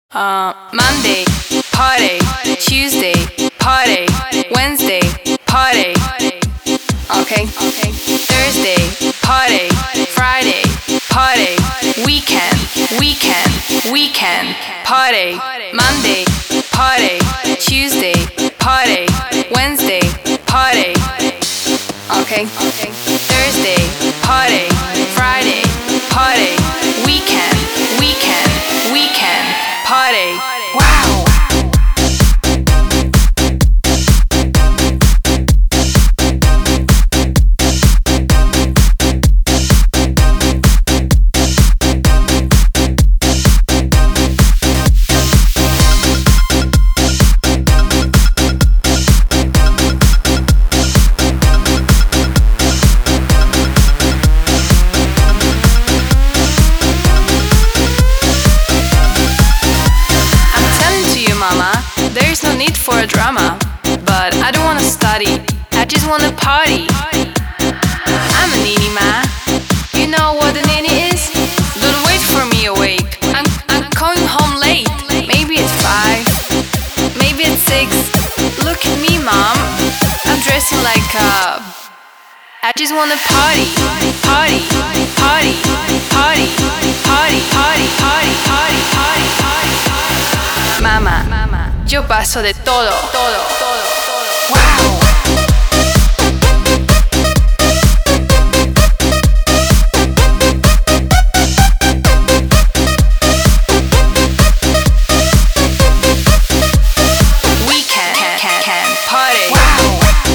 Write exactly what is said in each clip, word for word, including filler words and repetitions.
Uh, Monday, party. Tuesday, party. Wednesday, party. Okay. Thursday, party. Friday, party. Weekend, weekend, weekend, party. Monday, party. Tuesday, party. Wednesday, party. Okay. Thursday, party. Friday, party. Weekend, weekend, weekend, party. Wow. There's no need for a drama, but I don't wanna study, I just wanna party. I'm a nini ma, you know what a nini is? Don't wait for me awake, I'm, I'm going home late. Maybe it's five, maybe it's six. Look at me, mom, I'm dressing like a... I just wanna party, party, party, party, party, party, party, party, party, party. Mama, yo paso de todo, todo, todo, todo. Wow. We can, can, can party. Wow.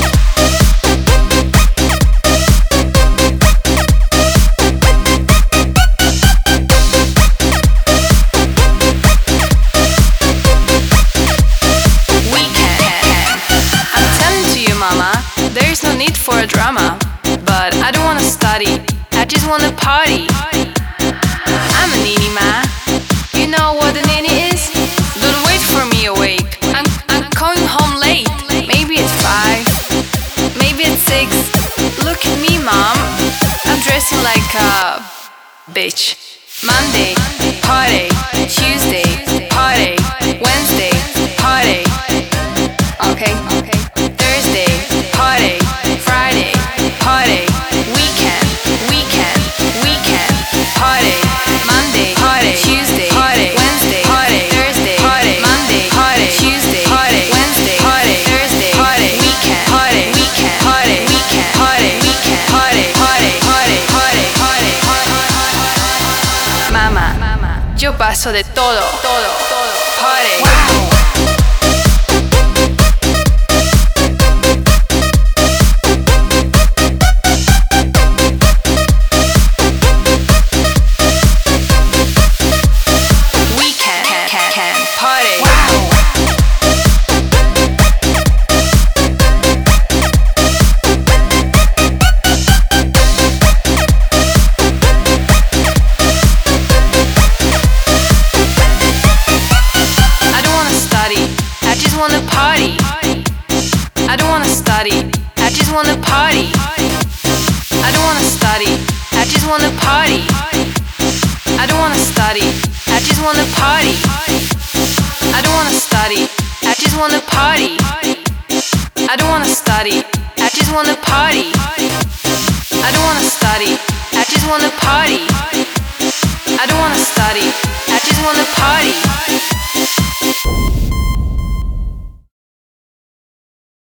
There's no need for a drama, but I don't wanna study, I just wanna party. I'm a nini ma, you know what a nini is? Don't wait for me awake, I'm, I'm going home late. Maybe it's five, maybe it's six. Look at me, mom, I'm dressing like a bitch. Monday, party. Tuesday, party. Wednesday, party. Okay, okay. Thursday, party. Friday, party. Weekend, weekend, weekend, party. Monday, party. Tuesday, party. Wednesday, party. Thursday, party. Monday, party. Tuesday, party. Wednesday, party. Thursday, party. Weekend, party. Weekend, party. Weekend, party. Weekend, party. Party, party, party, party, party. Mama, yo paso de todo, todo, todo. Party. Wow. I wanna party. I don't wanna study, I just wanna party. I don't wanna study, I just wanna party. I don't wanna study, I just wanna party. I don't wanna study, I just wanna party. I don't wanna study.